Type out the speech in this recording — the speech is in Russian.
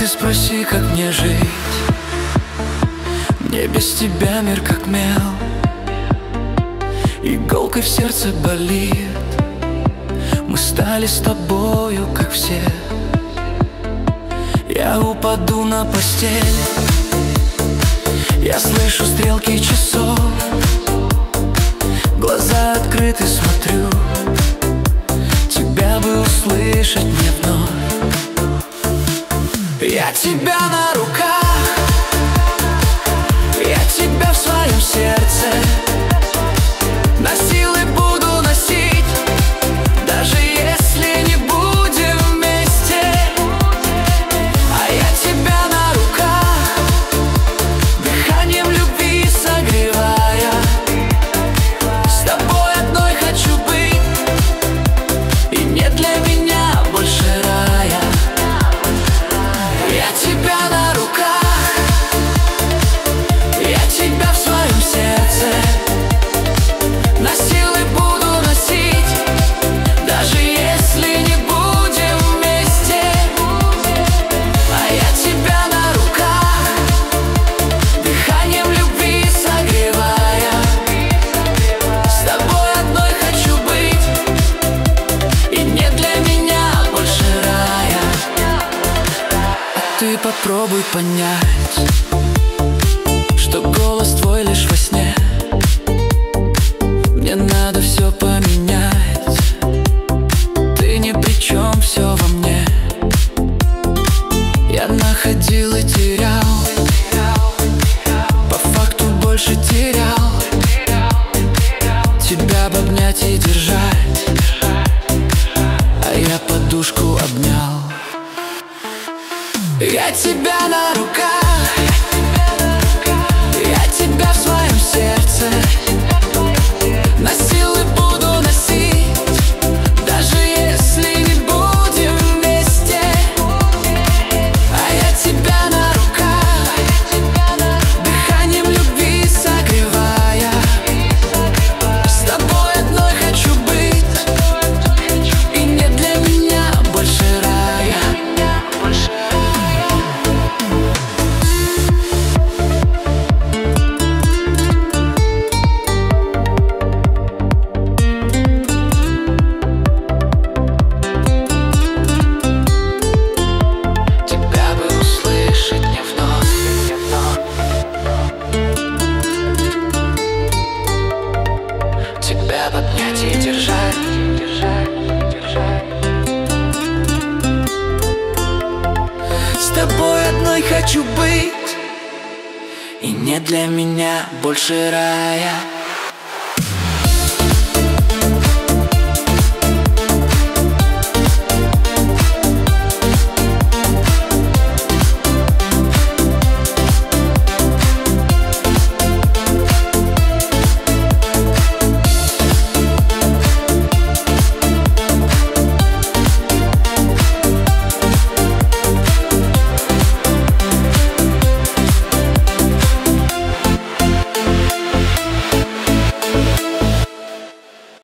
спроси, как мне жить. Мне без тебя мир как мел, иголкой в сердце болит. Мы стали с тобою, как все. Я упаду на постель, я слышу стрелки часов, глаза открыты, смотрю. Тебя бы услышать мне вновь. Я тебя на руках, я тебя в своем сердце. Носил и буду носить, даже если не будем вместе. А я тебя на руках, дыханием любви согревая. С тобой одной хочу быть, и нет для меня больше рая. Я тебя на руках, я тебя в своем сердце. Носил и буду носить, даже если не будем вместе. А я тебя на руках, дыханием любви согревая. С тобой одной хочу быть, и нет для меня больше рая. А ты попробуй понять, что голос твой лишь во сне. Мне надо все поменять, ты ни при чем, все во мне. Я находил и терял, по факту больше терял. Тебя бы обнять и держать, а я подушку обнял. Я тебя на руках, я тебя в своем сердце. Носил и буду носить, даже если не будем вместе. А я тебя на руках, дыханием любви согревая. С тобой одной хочу быть, и нет для меня больше рая. Тебя обнять и держать. С тобой одной хочу быть, и нет для меня больше рая.